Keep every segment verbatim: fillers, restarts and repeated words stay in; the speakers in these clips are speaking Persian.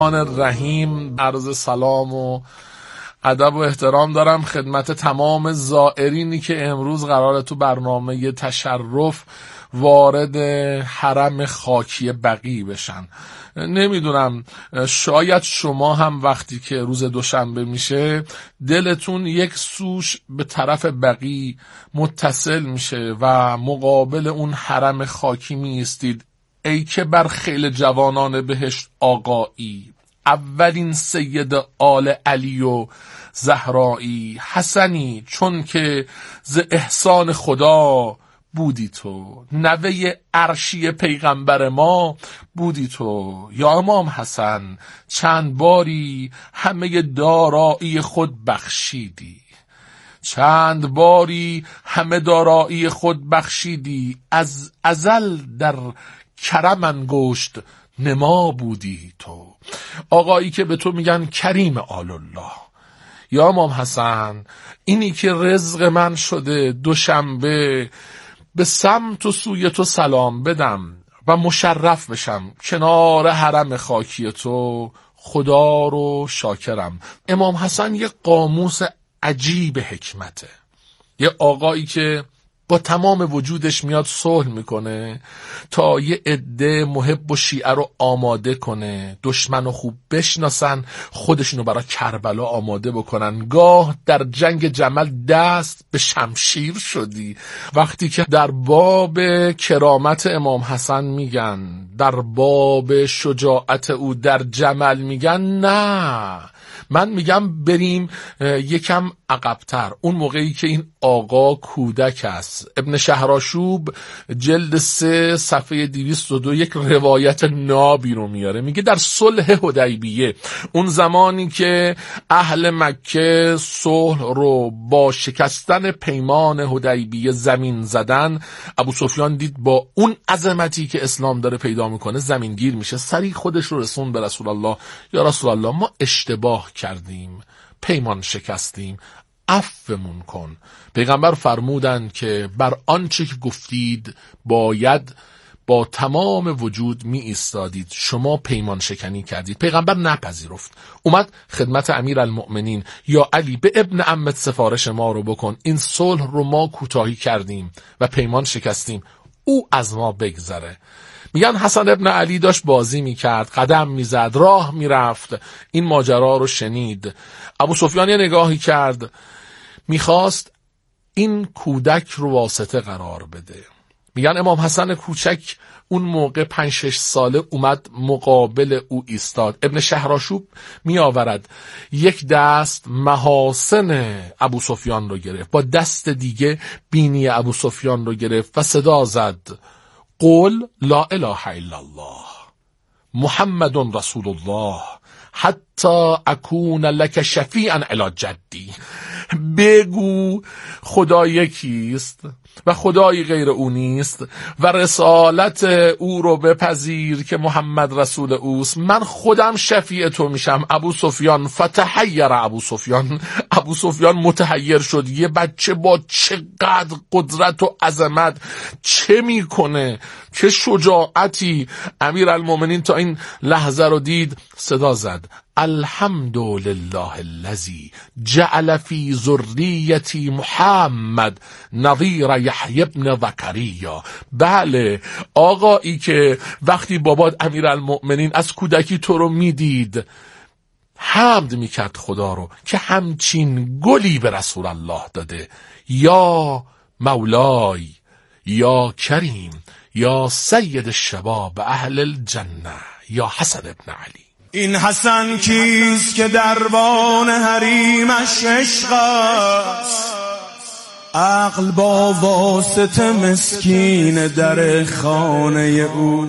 رحیم، عرض سلام و ادب و احترام دارم خدمت تمام زائرینی که امروز قراره تو برنامه تشرف وارد حرم خاکی بقیع بشن. نمیدونم، شاید شما هم وقتی که روز دوشنبه میشه دلتون یک سوش به طرف بقیع متصل میشه و مقابل اون حرم خاکی میستید. ای که بر خیل جوانان بهشت آقایی، اولین سید آل علی و زهرایی، حسنی چون که ز احسان خدا بودی تو، نوه عرشی پیغمبر ما بودی تو. یا امام حسن چند باری همه دارایی خود بخشیدی، چند باری همه دارایی خود بخشیدی، از ازل در کرم انگشت نما بودی تو. آقایی که به تو میگن کریم آل الله. یا امام حسن اینی که رزق من شده دوشنبه به سمت و سوی تو سلام بدم و مشرف بشم کنار حرم خاکی تو، خدا رو شاکرم. امام حسن یه قاموس عجیب حکمته، یه آقایی که با تمام وجودش میاد صلح میکنه تا یه عده محب و شیعه رو آماده کنه، دشمن رو خوب بشناسن، خودشونو برای کربلا آماده بکنن. گاه در جنگ جمل دست به شمشیر شدی. وقتی که در باب کرامت امام حسن میگن، در باب شجاعت او در جمل میگن، نه، من میگم بریم یکم عقب‌تر، اون موقعی که این آقا کودک است. ابن شهرآشوب جلد سه صفحه دویست و دو یک روایت نابی رو میاره، میگه در صلح حدیبیه، اون زمانی که اهل مکه صلح رو با شکستن پیمان حدیبیه زمین زدن، ابو سفیان دید با اون عظمتی که اسلام داره پیدا میکنه زمین گیر میشه، سریع خودش رو رسون به رسول الله. یا رسول الله ما اشتباه کردیم، پیمان شکستیم، عفومون کن. پیغمبر فرمودن که بر آنچه که گفتید باید با تمام وجود می ایستادید، شما پیمان شکنی کردید. پیغمبر نپذیرفت، اومد خدمت امیر المؤمنین، یا علی به ابن عمت سفارش ما رو بکن، این صلح رو ما کوتاهی کردیم و پیمان شکستیم، او از ما بگذره. میگن حسن ابن علی داشت بازی میکرد، قدم میزد، راه میرفت، این ماجرا رو شنید. ابو سفیان یه نگاهی کرد، میخواست این کودک رو واسطه قرار بده. میگن امام حسن کوچک اون موقع پنج شش ساله اومد مقابل او ایستاد. ابن شهرآشوب می آورد یک دست محاسن ابو سفیان رو گرفت، با دست دیگه بینی ابو سفیان رو گرفت و صدا زد: قل لا اله الا الله محمد رسول الله حتی اکون لک شفیعا الی جدی. بگو خدا یکیست و خدایی غیر او نیست و رسالت او رو بپذیر که محمد رسول اوست، من خودم شفیع تو میشم. ابو سفیان فتحیر ابو سفیان ابو سفیان متحیر شد. یه بچه با چقدر قدرت و عظمت چه میکنه، چه شجاعتی. امیر المؤمنین تا این لحظه رو دید، صدا زد: الحمدلله الذی جعل فی ذریتی محمد نظیر یحیی بن زکریا. بله، آقایی که وقتی بابات امیر المؤمنین از کودکی تو رو میدید حمد میکرد خدا رو که همچین گلی به رسول الله داده. یا مولای، یا کریم، یا سید الشباب اهل الجنه، یا حسن ابن علی. این حسن کیست که دربان حریمش عشق است، عقل با واسطه مسکین در خانه او،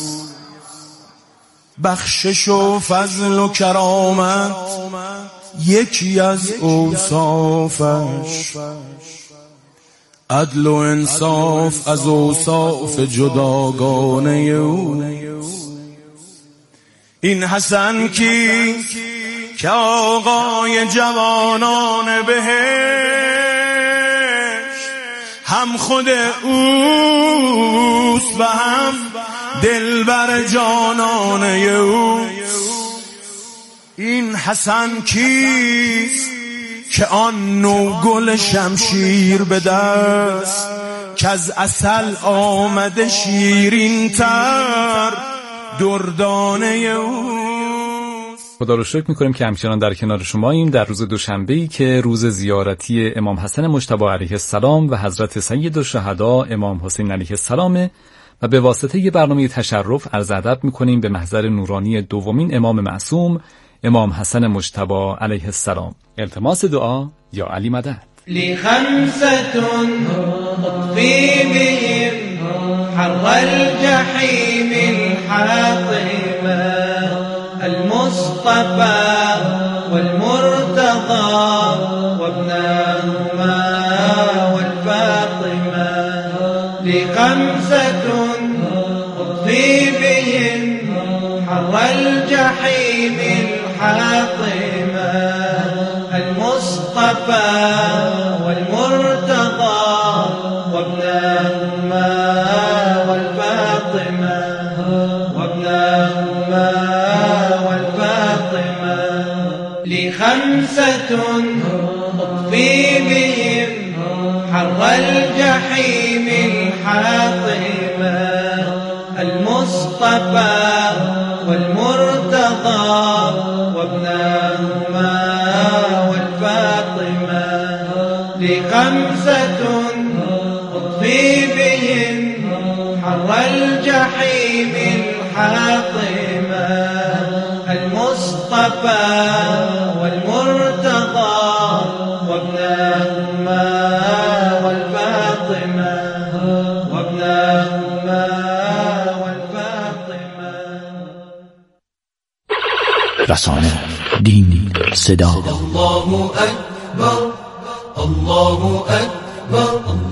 بخشش و فضل و کرامت یکی از اوصافش، عدل و انصاف از اوصاف جداگانه او. این حسن کی که آقای جوانان بهشت، هم خود اوست و هم دلبر جانانه او. این حسن کیست که آن نوگل شمشیر به دست، که از عسل آمده شیرین تر دردانه اوست. خدا رو شکر میکنیم که همچنان در کنار شماییم در روز دوشنبه‌ای که روز زیارتی امام حسن مجتبی علیه السلام و حضرت سید الشهدا امام حسین علیه السلام و به واسطه یه برنامه تشرف عرض ادب میکنیم به محضر نورانی دومین امام معصوم امام حسن مجتبی علیه السلام. التماس دعا یا علی مدد. لخمسة اطفي بهم حر الجحيم الحاطمة، المصطفى والمرتضى وابناهما والفاطمة. لخمسة اطفي بهم حر الجحيم الحاطمة، المصطفى والمرتضى وابناهما والفاطمة وابناهما والفاطمة. لخمسة اطفي بهم حر الجحيم الحاطمة، المصطفى والمرتضى وابناهما والفاطمة. لخمسة اطفي بهم حر الجحيم الحاطمة، المصطفى والمرتضى وابناهما والفاطمة وابناهما والفاطمة. رسانه، دین، صدا. الله أكبر الله أكبر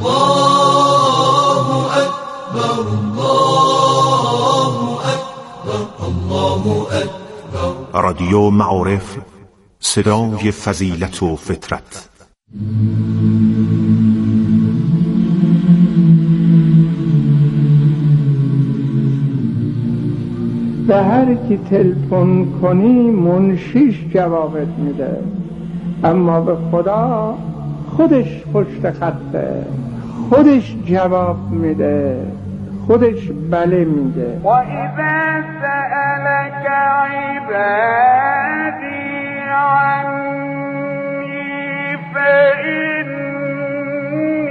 الله أكبر الله أكبر الله أكبر. رادیو معارف، صدای فضیلت و فطرت. به هر کی تلفن کنی منشیش جوابت میده، اما به خدا خودش پشت خطه، خودش جواب میده، خودش بله میگه. و اذا سألك عبادی عنی فإنی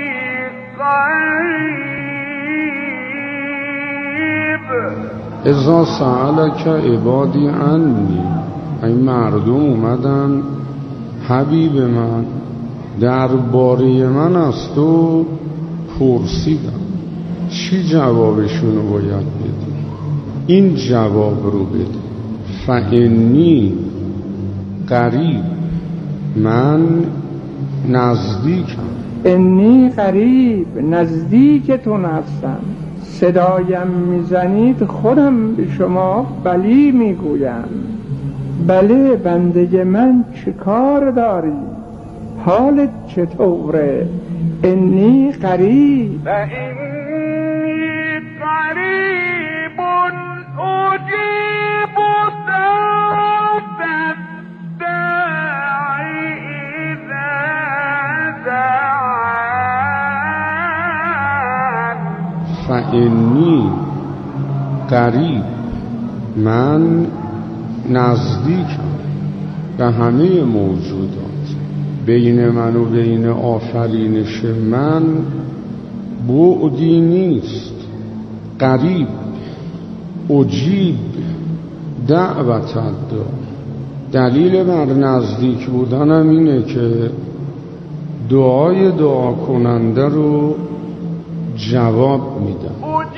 قریب. اذا سألك عبادی عنی، این مردم اومدن حبیب من درباره من از تو پرسیدم، چی جوابشونو باید بدی؟ این جواب رو بده: فانی قریب، من نزدیکم. انی قریب، نزدیکتون هستم. صدایم میزنید خودم به شما بلی میگویم. بله بنده من، چه کار داری؟ حالت چطوره؟ انی قریب. و انی قریب اجیب دعوت الداعی اذا دعان. فانی قریب، من نزدیکم به همه موجودات. بین من و بین آفرینش من بعدی نیست. قریب، اجیب دعوت الداع. دلیل بر نزدیک بودنم اینه که دعای دعا کننده رو جواب میدم.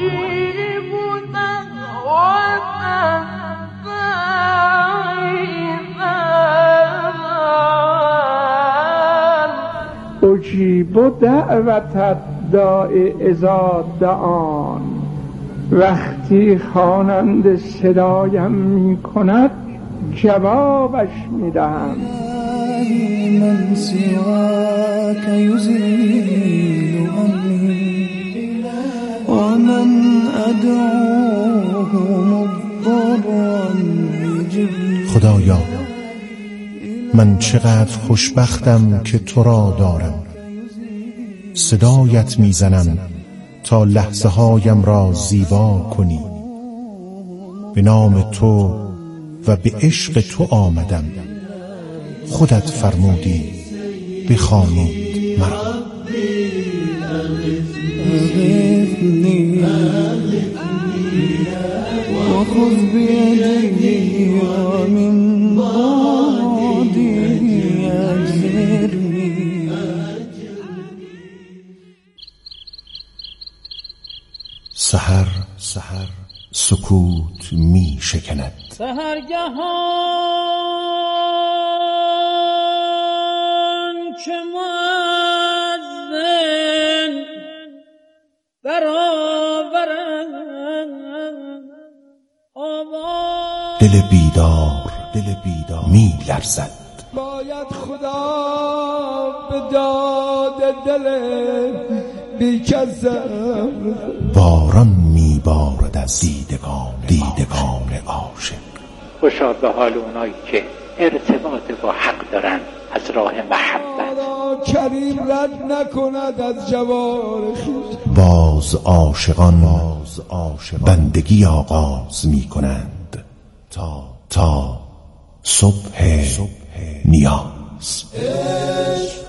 اجیب دعوت الداع اذا دعان. وقتی خواننده صدایم می کند جوابش می دهم. من سواك يزيل عني ومن أدعوه مضطرا يجب. خدایا من چقدر خوشبختم که تو را دارم. صدایت میزنم تا لحظه هایم را زیبا کنی. به نام تو و به عشق تو آمدم، خودت فرمودی بخوانید مرا. وخذ بيدي ومن بعدي أجرني. سحر سحر سکوت می شکند. سحرگهان که مؤذن برآورد آواز، دل بیدار دل بیدار می لرزد. باید خدا به داد دل بیکسم. باران می بارد از دیدگان دیدگان عاشق. خوشا به حال اونایی که ارتباط با حق دارن از راه محبت. کریم رد نکند از جوار خویش. باز عاشقان باز عاشقان بندگی آغاز می کنند تا تا صبح نیاز. عشق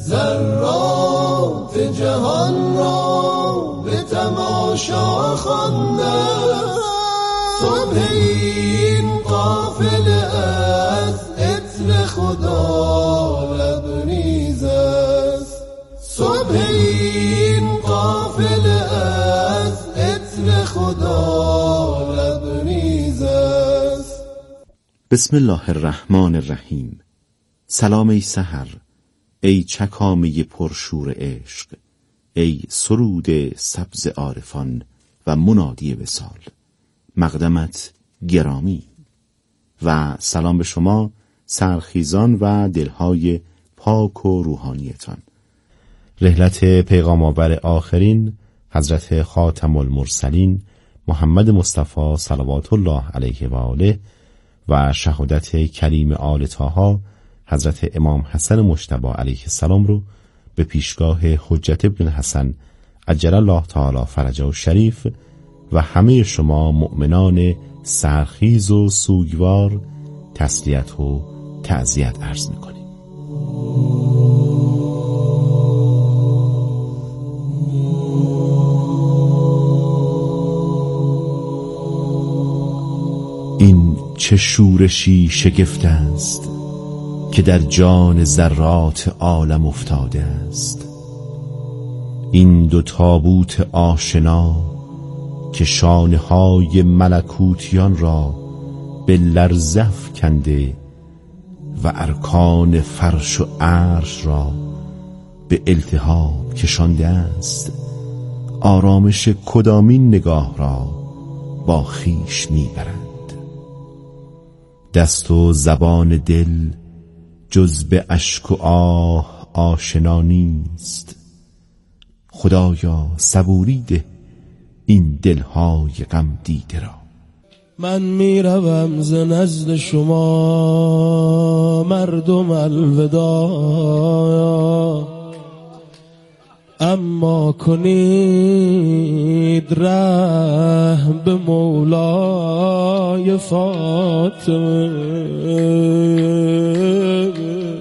ذرات جهان را به تماشا خوانده، صبح این قافله از عطر خدا لبریز است. صبح این قافله از عطر خدا لبریز است. بسم الله الرحمن الرحیم. سلام ای سحر، ای چکامه پرشور عشق، ای سرود سبز عارفان و منادی وصال، مقدمت گرامی. و سلام به شما سرخیزان و دلهای پاک و روحانیتان. رحلت پیغام آور آخرین حضرت خاتم المرسلین محمد مصطفی صلوات الله علیه و آله و شهادت کریم آل طاها حضرت امام حسن مجتبی علیه السلام رو به پیشگاه حجت ابن حسن عجل الله تعالی فرجه الشریف و همه شما مؤمنان سرخیز و سوگوار تسلیت و تعزیت عرض می‌کنیم. این چه شورشی شگفت است که در جان ذرات عالم افتاده است. این دو تابوت آشنا که شانه های ملکوتیان را به لرزه افکنده و ارکان فرش و عرش را به التهاب کشانده است، آرامش کدامین نگاه را با خیش میبرند. دست و زبان دل جز به اشک و آه آشنا نیست. خدایا صبوری ده این دلهای غم دیده را. من میروم ز نزد شما مردم الوداع، اما کنید رحم به مولای فاطمه.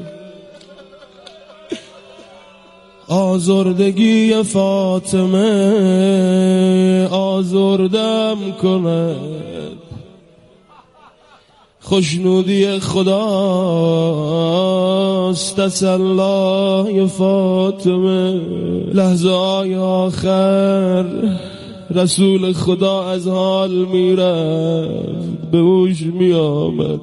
آزردگی فاطمه آزردم کند، خوشنودی خداست تسلای فاطمه. لحظه های آخر رسول خدا از حال میرفت، به هوش میآمد.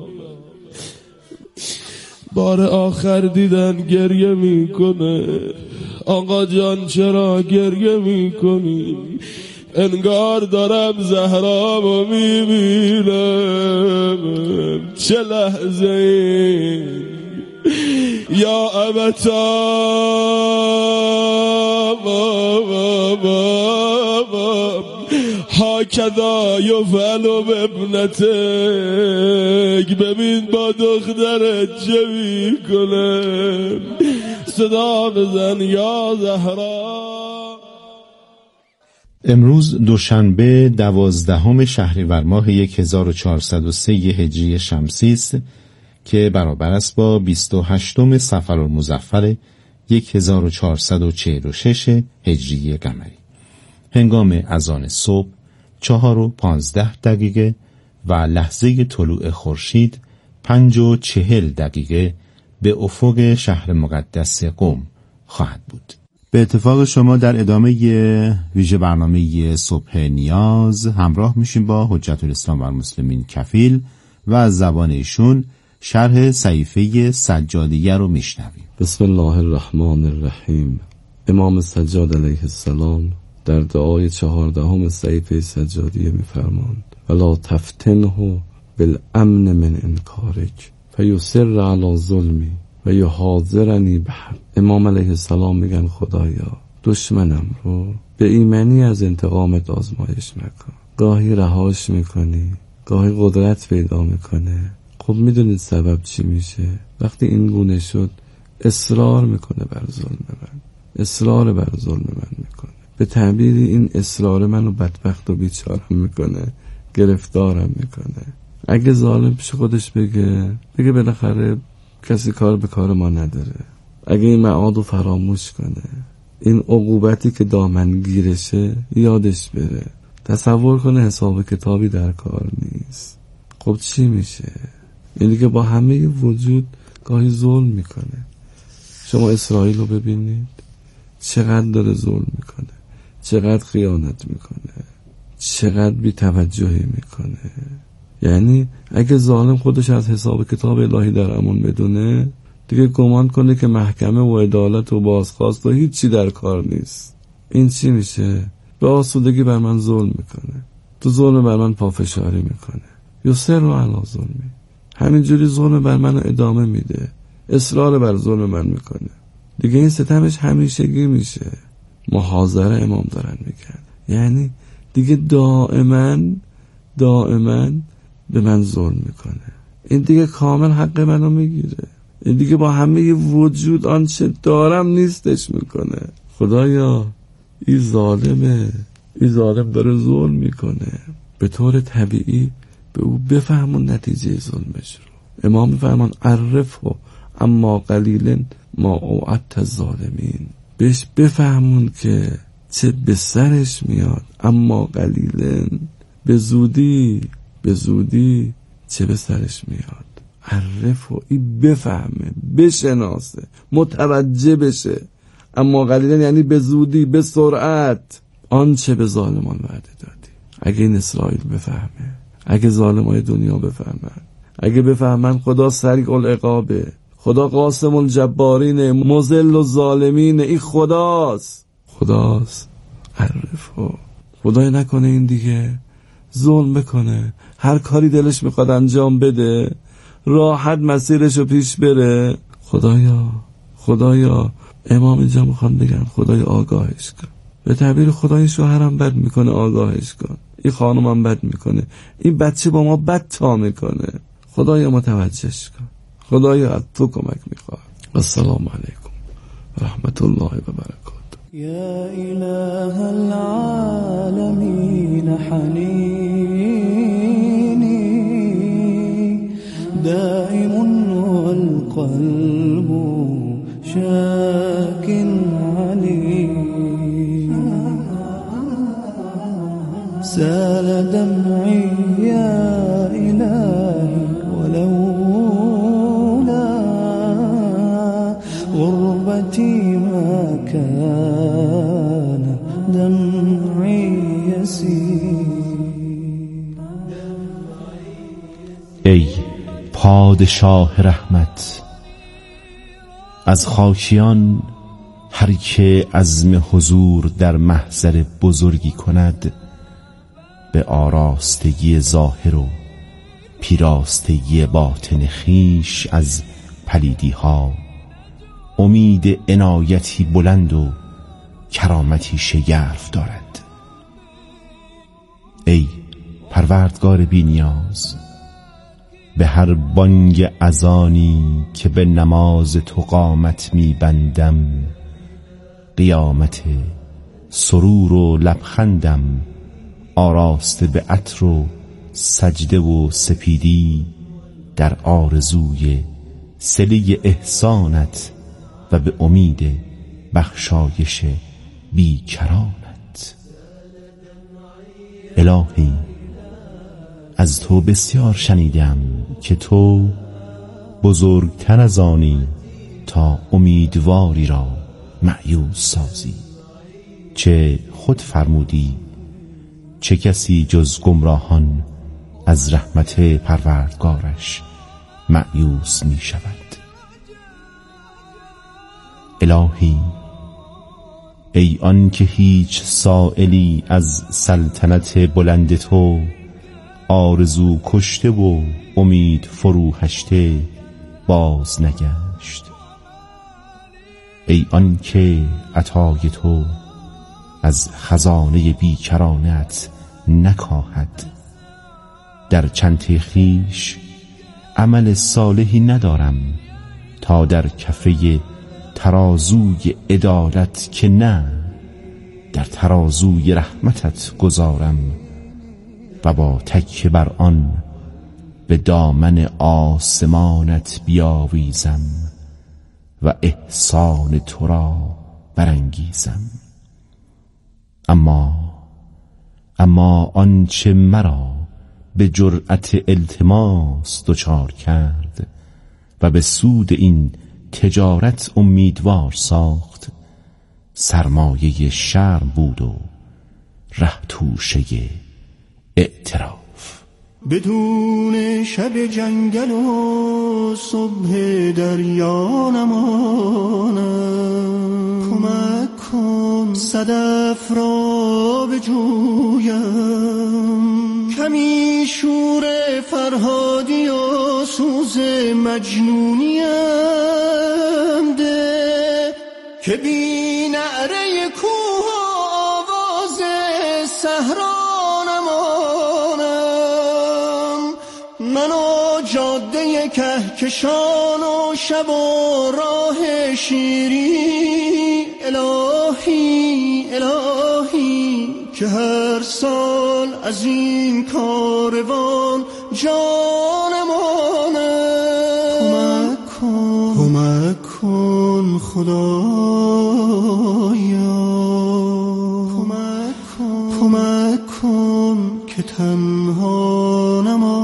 بار آخر دیدن گریه میکنه. آقا جان چرا گریه میکنی؟ انگار دارم زهرامو میبینم. چه لحظه ای یا ابتا کذا یفعل بابنتک، ببین با دخترت چه میکنه، صدا بزن یا زهرا. امروز دوشنبه دوازدهم شهریور ماه هزار و چهارصد و سه هجری شمسی است که برابر است با بیست و هشتم صفرالمظفر هزار و چهارصد و چهل و شش هجری قمری. هنگام اذان صبح چهار و پانزده دقیقه و لحظه طلوع خورشید پنج و چهل دقیقه به افق شهر مقدس قم خواهد بود. به اتفاق شما در ادامه ویژه برنامه صبح نیاز همراه میشیم با حجت الاسلام و المسلمین کفیل و از زبان ایشون شرح صحیفه سجادیه رو میشنویم. بسم الله الرحمن الرحیم. امام سجاد علیه السلام در دعای چهاردهم صحیفه سجادیه میفرماند ولا تفتنه بالامن من انکارک فیصر علی ظلمی و یحاذرنی بحق. امام علیه السلام میگن خدایا دشمنم رو به ایمنی از انتقامت آزمایش مکن. گاهی رهاش میکنی، گاهی قدرت پیدا میکنه. خب میدونید سبب چی میشه؟ وقتی این گونه شد اصرار میکنه بر ظلم من، اصرار بر ظلم من میکنه. به تعبیری این اصرار منو بدبخت و بیچارم میکنه، گرفتارم میکنه. اگه ظالم پیش خودش بگه بگه بالاخره کسی کار به کار ما نداره، اگه این معادو فراموش کنه، این عقوبتی که دامنگیرشه یادش بره، تصور کنه حساب کتابی در کار نیست. خب چی میشه؟ این دیگه با همه وجود گاهی ظلم میکنه. شما اسرائیل رو ببینید چقدر داره ظلم میکنه، چقدر خیانت میکنه، چقدر بی توجهی میکنه. یعنی اگه ظالم خودش از حساب کتاب الهی در امان بدونه دیگه گمان کنه که محکمه و عدالت و بازخواست و هیچی در کار نیست. این چی میشه؟ به آسودگی بر من ظلم میکنه، تو ظلم بر من پافشاری میکنه. یسر و علا ظلمی، همینجوری ظلم بر من ادامه میده، اصرار بر ظلم من میکنه. دیگه این ستمش همیشگی میشه. محاضره امام دارن میگن یعنی دیگه دائما دائما به من ظلم میکنه. این دیگه کامل حق منو میگیره. این دیگه با همه وجود آنچه دارم نیستش میکنه. خدایا این ظالمه، این ظالم داره ظلم میکنه. به طور طبیعی به او بفهمون نتیجه ظلمش رو. امام میفرمان عرفه اما قلیل ما اوعدت الظالمین. بهش بفهمون که چه به سرش میاد، اما قلیلن به زودی به زودی چه به سرش میاد. عرف و این بفهمه، بشناسه، متوجه بشه. اما قلیلن یعنی به زودی، به سرعت آنچه به ظالمان وعده دادی. اگه این اسرائیل بفهمه، اگه ظالمای دنیا بفهمن، اگه بفهمن خدا سریع العقابه، خدا قاسم الجبارین، مذل الظالمین، این خداست خداست عرفو. خدای نکنه این دیگه ظلم بکنه، هر کاری دلش میخواد انجام بده، راحت مسیرشو پیش بره. خدایا خدایا امام اینجا میخوان بگن خدای آگاهش کن. به تعبیر خدای شوهرم بد میکنه، آگاهش کن. این خانومم بد میکنه، این بچه با ما بد تا میکنه، خدایا متوجهش کن. خدایا از تو کمک میخواد. السلام علیکم و رحمت الله و برکاته. یا اله العالمین حنینی دائم والقلب شاك عليم سال دمعي يا إلهي ولولا غربتي ما كان دمعي يسير. ای پادشاه رحمت، از خاکیان هر که عزم حضور در محضر بزرگی کند به آراستگی ظاهر و پیراستگی باطن خیش از پلیدی ها امید عنایتی بلند و کرامتی شگرف دارد. ای پروردگار بی نیاز، به هر بانگ اذانی که به نماز تو قامت می بندم، قیامت سرور و لبخندم آراسته به عطر و سجده و سپیدی، در آرزوی صله احسانت و به امید بخشایش بیکرانت. الهی از تو بسیار شنیدم که تو بزرگتر از آنی تا امیدواری را مأیوس سازی. چه خود فرمودی چه کسی جز گمراهان از رحمت پروردگارش مأیوس می شود. الهی ای آن که هیچ سائلی از سلطنت بلند تو آرزو کشته و امید فروهشته باز نگشت، ای آن که عطای تو از خزانه بیکرانت نکاهد. در چنته خویش عمل صالحی ندارم تا در کفه ترازوی عدالت که نه در ترازوی رحمتت گذارم و با تکیه بر آن به دامن آسمانت بیاویزم و احسان تو را برانگیزم. اما اما آنچه مرا به جرأت التماس دچار کرد و به سود این تجارت امیدوار ساخت، سرمایه شرم بود و ره توشه اعتراف. بدون شب جنگل و صبح دریا نمانم، کمک کن صدف را بجویم، کمی شور فرهادی و سوز مجنونیم ده، که بی نعره کوه و آواز صحرا من و جاده کهکشان و شب و راه شیری. الهی الهی که هر سال از این کاروان جانمانه، کمک کن کمک کن خدایا، کمک کن کمک کن که تنها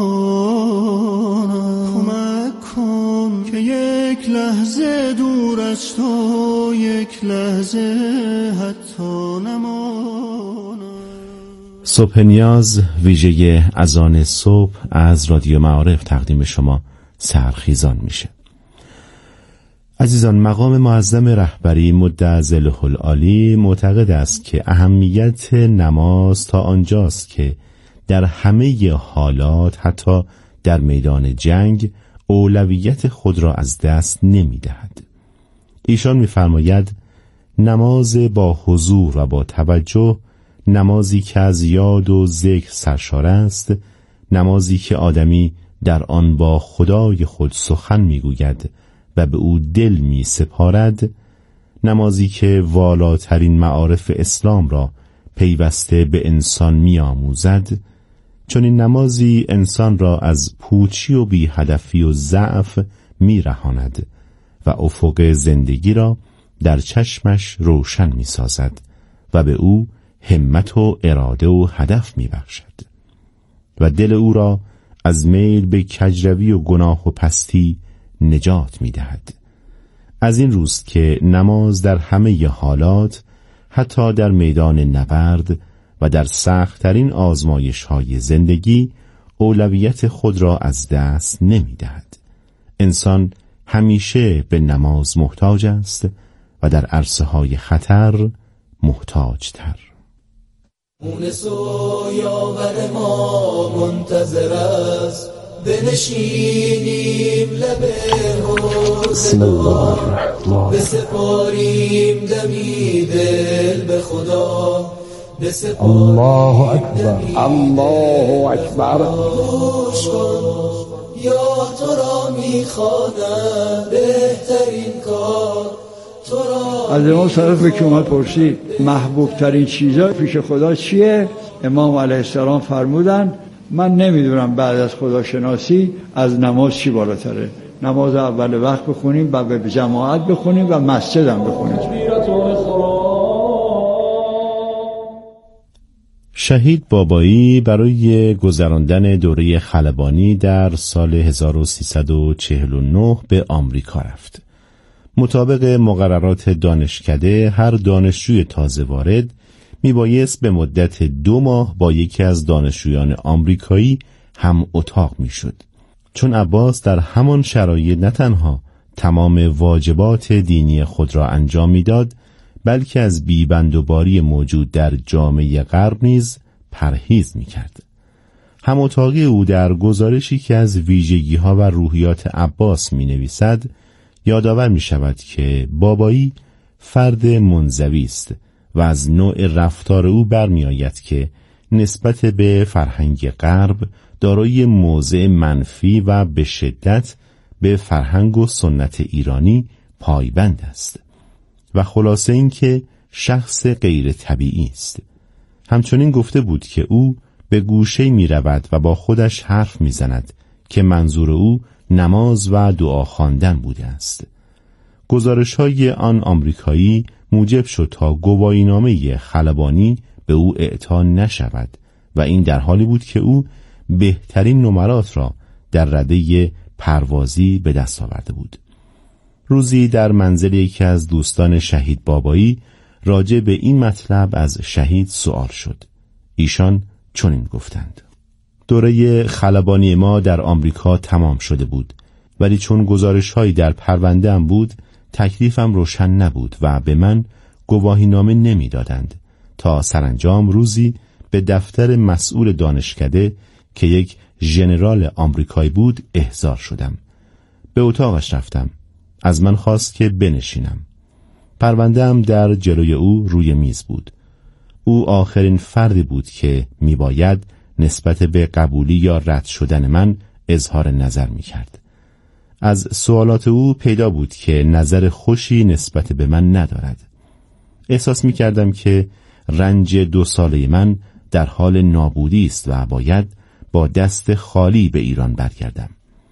نمانم، کمک کن که یک لحظه دور است و یک لحظه حتی نمانم. صبح نیاز ویژه اذان صبح از رادیو معارف تقدیم شما سحرخیزان میشه. عزیزان، مقام معظم رهبری مدعظله العالی معتقد است که اهمیت نماز تا آنجاست که در همه حالات، حتی در میدان جنگ، اولویت خود را از دست نمی دهد. ایشان می‌فرماید نماز با حضور و با توجه، نمازی که از یاد و ذکر سرشار است، نمازی که آدمی در آن با خدای خود سخن میگوید و به او دل می سپارد، نمازی که والاترین معارف اسلام را پیوسته به انسان می آموزد، چون این نمازی انسان را از پوچی و بی هدفی و ضعف می رهاند و افق زندگی را در چشمش روشن می سازد و به او همت و اراده و هدف می بخشد و دل او را از میل به کجروی و گناه و پستی نجات می دهد. از این روست که نماز در همه حالات، حتی در میدان نبرد و در سخت‌ترین آزمایش‌های زندگی، اولویت خود را از دست نمی دهد. انسان همیشه به نماز محتاج است و در عرصه‌های خطر محتاج تر. مونس و یاور ما منتظر است، بنشینیم لب حوض، بسپاریم دمی دل به خدا، الله اکبر الله اکبر. گوش کن یا تو را میخوانم بهترین کار تو را. از امام صادق که اومد پرسید محبوب ترین چیزا پیش خدا چیه؟ امام علیه السلام فرمودن من نمیدونم بعد از خداشناسی از نماز چی بالاتره. نماز اول وقت بخونیم و به جماعت بخونیم و مسجد هم بخونیم. شهید بابایی برای گذراندن دوره خلبانی در سال هزار و سیصد و چهل و نه به آمریکا رفت. مطابق مقررات دانشکده هر دانشجوی تازه وارد میبایست به مدت دو ماه با یکی از دانشجویان آمریکایی هم اتاق میشد. چون عباس در همان شرایط نه تنها تمام واجبات دینی خود را انجام میداد، بلکه از بیبندوباری موجود در جامعه غرب نیز پرهیز میکرد. هم اتاقی او در گزارشی که از ویژگی‌ها و روحیات عباس مینویسد یادآور میشود که بابایی فرد منزوی است و از نوع رفتار او برمیآید که نسبت به فرهنگ غرب دارای موضع منفی و به شدت به فرهنگ و سنت ایرانی پایبند است و خلاصه این که شخص غیر طبیعی است. همچنین گفته بود که او به گوشه می رود و با خودش حرف می زند که منظور او نماز و دعا خواندن بوده است. گزارش های آن آمریکایی موجب شد تا گواهینامه خلبانی به او اعطا نشود و این در حالی بود که او بهترین نمرات را در رده پروازی به دست آورده بود. روزی در منزل یکی از دوستان شهید بابایی راجع به این مطلب از شهید سوال شد. ایشان چنین گفتند: دوره خلبانی ما در آمریکا تمام شده بود، ولی چون گزارش‌هایی در پرونده‌ام بود تکلیفم روشن نبود و به من گواهینامه نمی‌دادند تا سرانجام روزی به دفتر مسئول دانشکده که یک ژنرال آمریکایی بود احضار شدم. به اتاقش رفتم. از من خواست که بنشینم. پرونده‌ام در جلوی او روی میز بود. او آخرین فردی بود که میباید نسبت به قبولی یا رد شدن من اظهار نظر میکرد. از سوالات او پیدا بود که نظر خوشی نسبت به من ندارد. احساس میکردم که رنج دو ساله من در حال نابودی است و باید با دست خالی به ایران برگردم.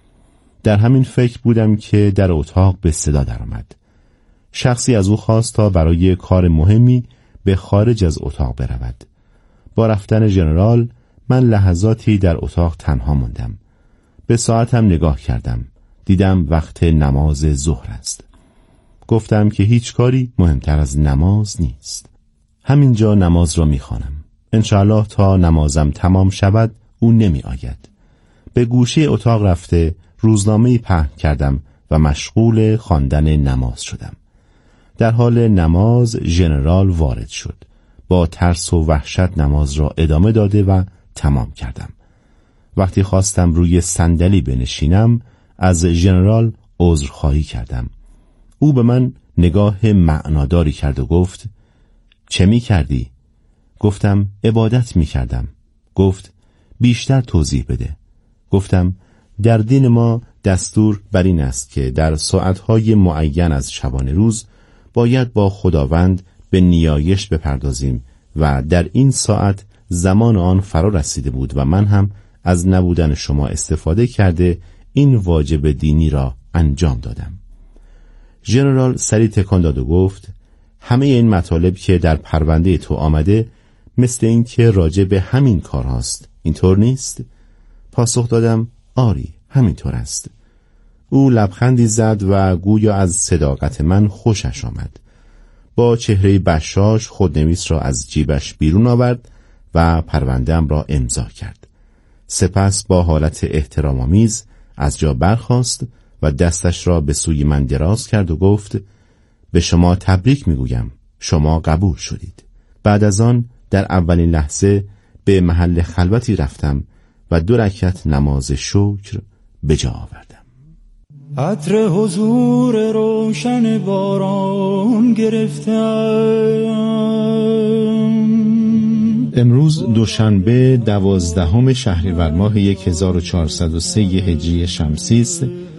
در همین فکر بودم که در اتاق به صدا درآمد. شخصی از او خواست تا برای کار مهمی به خارج از اتاق برود. با رفتن ژنرال من لحظاتی در اتاق تنها ماندم. به ساعتم نگاه کردم. دیدم وقت نماز ظهر است. گفتم که هیچ کاری مهمتر از نماز نیست. همینجا نماز را میخوانم. انشاءالله تا نمازم تمام شود او نمی آید. به گوشه اتاق رفته روزنامه‌ای پهن کردم و مشغول خواندن نماز شدم. در حال نماز ژنرال وارد شد. با ترس و وحشت نماز را ادامه داده و تمام کردم. وقتی خواستم روی صندلی بنشینم از ژنرال عذرخواهی کردم. او به من نگاه معناداری کرد و گفت: چه می کردی؟ گفتم عبادت می کردم. گفت: بیشتر توضیح بده. گفتم: در دین ما دستور بر این است که در ساعتهای معین از شبانه روز باید با خداوند به نیایش بپردازیم و در این ساعت زمان آن فرا رسیده بود و من هم از نبودن شما استفاده کرده این واجب دینی را انجام دادم. ژنرال سری تکان داد و گفت: همه این مطالب که در پرونده تو آمده مثل این که راجع به همین کار هاست، اینطور نیست؟ پاسخ دادم: آری همینطور است. او لبخندی زد و گویا از صداقت من خوشش آمد. با چهره بشاش خودنویس را از جیبش بیرون آورد و پرونده‌ام را امضا کرد. سپس با حالت احترام‌آمیز از جا برخاست و دستش را به سوی من دراز کرد و گفت: به شما تبریک میگویم، شما قبول شدید. بعد از آن در اولین لحظه به محل خلوتی رفتم و دو رکعت نماز شکر به جا آوردم. عطر حضور روشن باران گرفتم، امروز دوشنبه دوازدهم شهریور ماه هزار و چهارصد و سه هجری شمسی است